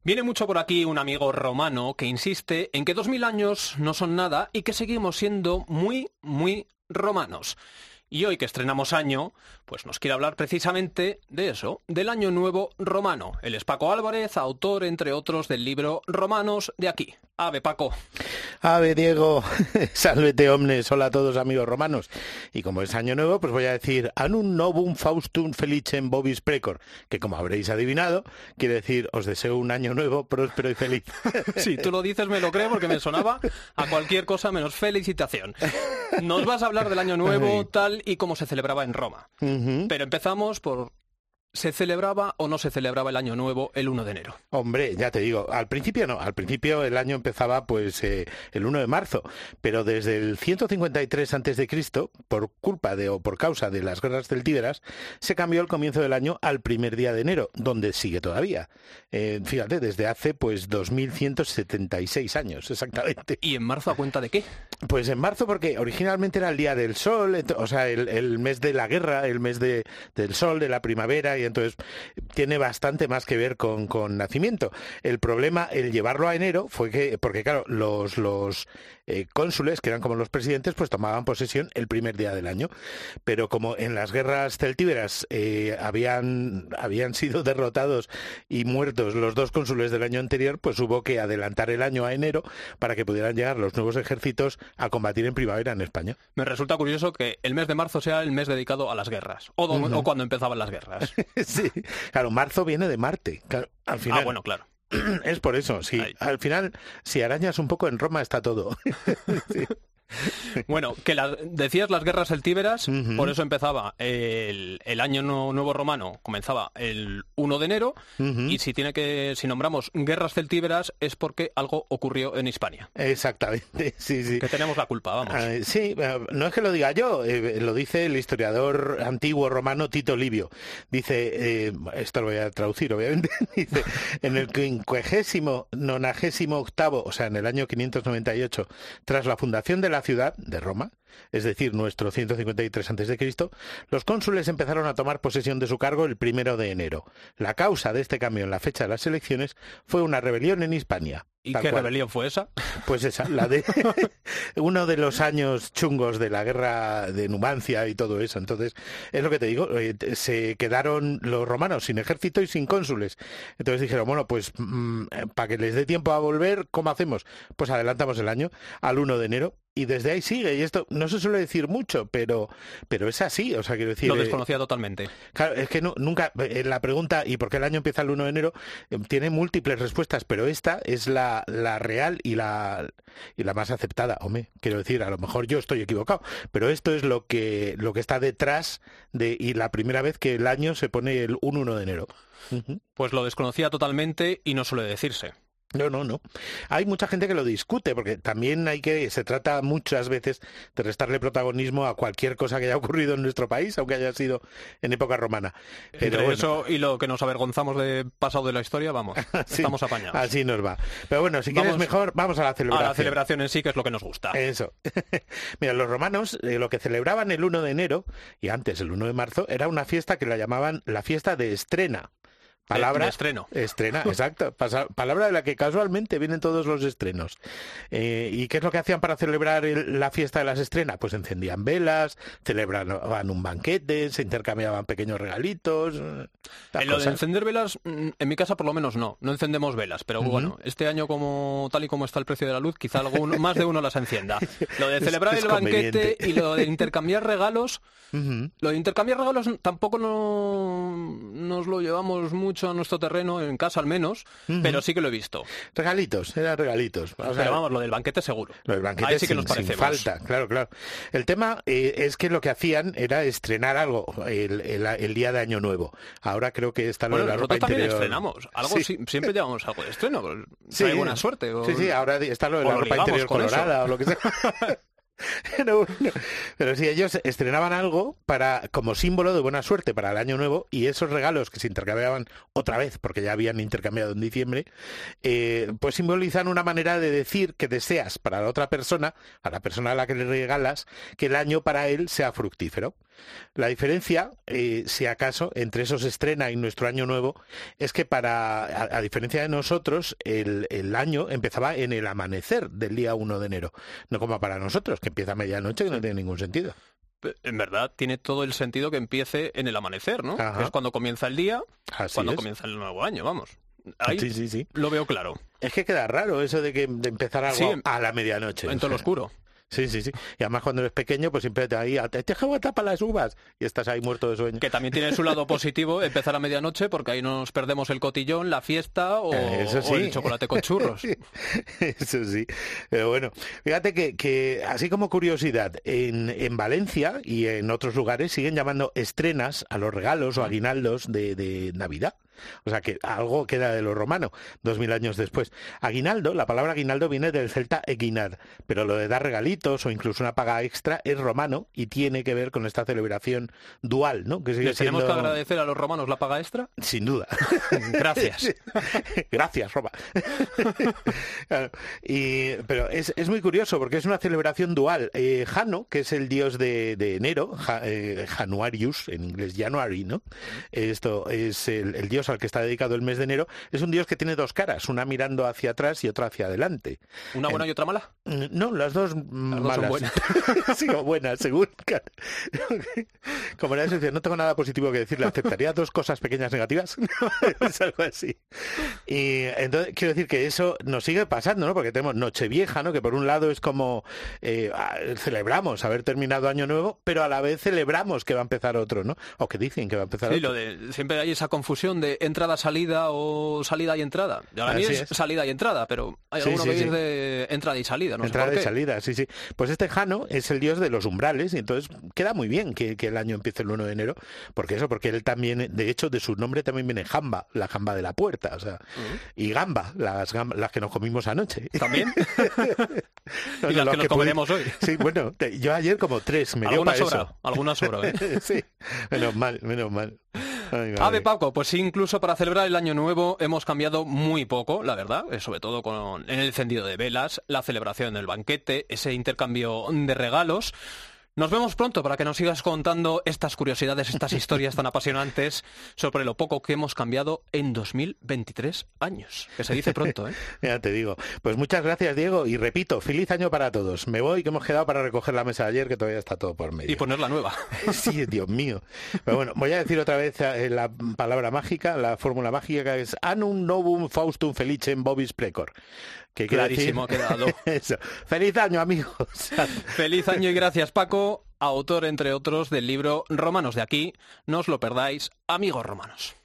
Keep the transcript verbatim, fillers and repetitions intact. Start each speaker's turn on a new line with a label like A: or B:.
A: Viene mucho por aquí un amigo romano que insiste en que dos mil años no son nada y que seguimos siendo muy, muy romanos. Y hoy que estrenamos año, pues nos quiere hablar precisamente de eso, del Año Nuevo romano. Él es Paco Álvarez, autor, entre otros, del libro Romanos de aquí. Ave, Paco.
B: Ave, Diego. Salvete omnes. Hola a todos, amigos romanos. Y como es Año Nuevo, pues voy a decir Annum novum faustum felicem vobis precor, que como habréis adivinado, quiere decir os deseo un año nuevo, próspero y feliz.
A: Sí, tú lo dices, me lo creo, porque me sonaba a cualquier cosa menos felicitación. Nos vas a hablar del Año Nuevo, tal y como se celebraba en Roma. Uh-huh. Pero empezamos por... ¿Se celebraba o no se celebraba el Año Nuevo el uno de enero?
B: Hombre, ya te digo, al principio no, al principio el año empezaba pues eh, el uno de marzo, pero desde el ciento cincuenta y tres antes de Cristo, por culpa de o por causa de las guerras celtíberas, se cambió el comienzo del año al primer día de enero, donde sigue todavía. Eh, fíjate, desde hace pues dos mil ciento setenta y seis años, exactamente.
A: ¿Y en marzo a cuenta de qué?
B: Pues en marzo porque originalmente era el Día del Sol, o sea, el, el mes de la guerra, el mes de, del sol, de la primavera, y entonces tiene bastante más que ver con, con nacimiento. El problema, el llevarlo a enero, fue que, porque claro, los, los eh, cónsules, que eran como los presidentes, pues tomaban posesión el primer día del año. Pero como en las guerras celtíberas eh, habían, habían sido derrotados y muertos los dos cónsules del año anterior, pues hubo que adelantar el año a enero para que pudieran llegar los nuevos ejércitos a combatir en primavera en España.
A: Me resulta curioso que el mes de marzo sea el mes dedicado a las guerras, o, do, uh-huh. o cuando empezaban las guerras.
B: Sí, claro, marzo viene de Marte, claro, al final.
A: Ah, bueno, claro.
B: Es por eso, sí. Ahí. Al final, si arañas un poco en Roma está todo. Sí.
A: Bueno, que la, decías las guerras celtíberas, uh-huh. por eso empezaba el, el año no, nuevo romano, comenzaba el uno de enero, uh-huh. y si tiene que, si nombramos guerras celtíberas es porque algo ocurrió en Hispania.
B: Exactamente, sí, sí.
A: Que tenemos la culpa, vamos.
B: Uh, sí, uh, no es que lo diga yo, eh, lo dice el historiador antiguo romano Tito Livio. Dice, eh, esto lo voy a traducir obviamente, dice, en el quincuagésimo nonagésimo octavo, o sea, en el año quinientos noventa y ocho, tras la fundación de la ciudad de Roma, es decir, nuestro ciento cincuenta y tres antes de Cristo, los cónsules empezaron a tomar posesión de su cargo el primero de enero. La causa de este cambio en la fecha de las elecciones fue una rebelión en Hispania.
A: ¿Y qué cual. rebelión fue esa?
B: Pues esa, la de uno de los años chungos de la guerra de Numancia y todo eso. Entonces, es lo que te digo, eh, se quedaron los romanos sin ejército y sin cónsules. Entonces dijeron, bueno, pues mmm, para que les dé tiempo a volver, ¿cómo hacemos? Pues adelantamos el año al uno de enero. Y desde ahí sigue, y esto no se suele decir mucho, pero pero es así, o sea, quiero decir...
A: Lo desconocía eh, totalmente.
B: Claro, es que no, nunca, eh, la pregunta, ¿y por qué el año empieza el uno de enero? Eh, tiene múltiples respuestas, pero esta es la, la real y la y la más aceptada. Hombre, quiero decir, a lo mejor yo estoy equivocado, pero esto es lo que lo que está detrás de, y la primera vez que el año se pone el uno de enero. Uh-huh.
A: Pues lo desconocía totalmente y no suele decirse.
B: No, no, no. Hay mucha gente que lo discute, porque también hay que, se trata muchas veces de restarle protagonismo a cualquier cosa que haya ocurrido en nuestro país, aunque haya sido en época romana.
A: Pero Entre bueno. eso y lo que nos avergonzamos de pasado de la historia, vamos, sí, estamos apañados.
B: Así nos va. Pero bueno, si vamos, quieres mejor, vamos a la celebración.
A: A la celebración en sí, que es lo que nos gusta.
B: Eso. Mira, los romanos eh, lo que celebraban el uno de enero, y antes el uno de marzo, era una fiesta que la llamaban la fiesta de estrena. Palabra,
A: de, de estreno.
B: Estrena, exacto. Pasa, palabra de la que casualmente vienen todos los estrenos. Eh, ¿Y qué es lo que hacían para celebrar el, la fiesta de las estrenas? Pues encendían velas, celebraban un banquete, se intercambiaban pequeños regalitos.
A: En lo cosas. de encender velas, en mi casa por lo menos no, no encendemos velas, pero uh-huh. bueno, este año como tal y como está el precio de la luz, quizá alguno, más de uno las encienda. Lo de celebrar es, es el banquete y lo de intercambiar regalos, uh-huh. lo de intercambiar regalos tampoco no, nos lo llevamos mucho a nuestro terreno, en casa al menos, uh-huh. pero sí que lo he visto.
B: Regalitos, eran regalitos. O sea,
A: pero vamos, lo del banquete seguro.
B: Lo del banquete
A: ahí sí que
B: sin,
A: nos parecemos.
B: Sin falta, claro, claro. El tema eh, es que lo que hacían era estrenar algo el, el, el día de Año Nuevo. Ahora creo que está lo
A: bueno,
B: de la ropa
A: nosotros también
B: interior.
A: estrenamos. Algo sí. si, siempre llevamos algo de estreno.
B: Sí,
A: hay buena suerte. O,
B: sí, sí, ahora está lo de la ropa interior colorada eso. O lo que sea. Pero, bueno, pero sí, ellos estrenaban algo para como símbolo de buena suerte para el año nuevo, y esos regalos que se intercambiaban otra vez, porque ya habían intercambiado en diciembre, eh, pues simbolizan una manera de decir que deseas para la otra persona, a la persona a la que le regalas, que el año para él sea fructífero. La diferencia, eh, si acaso, entre esos estrena y nuestro año nuevo, es que para, a, a diferencia de nosotros, el, el año empezaba en el amanecer del día uno de enero, no como para nosotros, que empieza a medianoche, que no tiene ningún sentido.
A: En verdad, tiene todo el sentido que empiece en el amanecer, ¿no? Que es cuando comienza el día,
B: Así
A: cuando
B: es.
A: comienza el nuevo año, vamos. Ahí
B: sí, sí, sí.
A: lo veo claro.
B: Es que queda raro eso de que de empezar algo
A: sí,
B: a la medianoche.
A: En todo lo oscuro.
B: Sí, sí, sí. Y además cuando eres pequeño, pues siempre te ahí, te dejo a tapa las uvas y estás ahí muerto de sueño.
A: Que también tiene su lado positivo empezar a medianoche, porque ahí nos perdemos el cotillón, la fiesta o,
B: Eso sí.
A: o el chocolate con churros.
B: Eso sí. Pero bueno, fíjate que, que así como curiosidad, en, en Valencia y en otros lugares siguen llamando estrenas a los regalos o aguinaldos de, de Navidad. O sea que algo queda de lo romano, dos mil años después. Aguinaldo, la palabra aguinaldo viene del celta eguinar, pero lo de dar regalitos o incluso una paga extra es romano y tiene que ver con esta celebración dual, ¿no? Que sigue
A: ¿Les tenemos
B: siendo...
A: que agradecer a los romanos la paga extra?
B: Sin duda.
A: Gracias.
B: Gracias, Roma. Claro. Y, pero es, es muy curioso porque es una celebración dual. Eh, Jano, que es el dios de, de enero, ja, eh, Januarius, en inglés January, ¿no? Esto es el, el dios al que está dedicado el mes de enero, es un dios que tiene dos caras, una mirando hacia atrás y otra hacia adelante.
A: ¿Una buena en... y otra mala?
B: No, las dos
A: las
B: malas.
A: Dos son buenas.
B: Sí, o buenas, según. Como era eso, no tengo nada positivo que decirle, ¿aceptaría dos cosas pequeñas negativas? Es algo así. Y entonces quiero decir que eso nos sigue pasando, ¿no? Porque tenemos Nochevieja, ¿no? Que por un lado es como eh, celebramos haber terminado Año Nuevo, pero a la vez celebramos que va a empezar otro, ¿no? O que dicen que va a empezar
A: sí,
B: otro.
A: Lo de, siempre hay esa confusión de entrada-salida o salida y entrada. Para mí es, es salida y entrada, pero hay
B: sí,
A: alguno
B: sí,
A: que
B: sí.
A: dice de entrada y salida, no
B: entrada
A: sé por qué.
B: y salida, sí, sí. Pues este Jano es el dios de los umbrales y entonces queda muy bien que, que el año empiece el uno de enero, porque eso, porque él también, de hecho, de su nombre también viene Jamba, la jamba de la puerta, o sea, uh-huh. y Gamba, las, gamba, las que nos comimos anoche.
A: ¿También?
B: no,
A: y las
B: no,
A: que nos
B: que
A: comeremos hoy.
B: Sí, bueno, te, yo ayer como tres me dio para eso.
A: Algunas sobra, ¿eh?
B: Sí, menos mal, menos mal. Ay,
A: Ave Paco, pues sí, incluso para celebrar el año nuevo hemos cambiado muy poco, la verdad, sobre todo con en el encendido de velas, la celebración del banquete, ese intercambio de regalos. Nos vemos pronto para que nos sigas contando estas curiosidades, estas historias tan apasionantes sobre lo poco que hemos cambiado en dos mil veintitrés años. Que se dice pronto, ¿eh?
B: Ya te digo. Pues muchas gracias, Diego. Y repito, feliz año para todos. Me voy, que hemos quedado para recoger la mesa de ayer, que todavía está todo por medio.
A: Y poner la nueva.
B: Sí, Dios mío. Pero bueno, voy a decir otra vez la palabra mágica, la fórmula mágica es Annum Novum Faustum Felicem Vobis Precor. Que
A: clarísimo
B: decir...
A: ha quedado.
B: Eso. Feliz año, amigos.
A: Feliz año y gracias, Paco, autor, entre otros, del libro Romanos de aquí. No os lo perdáis, amigos romanos.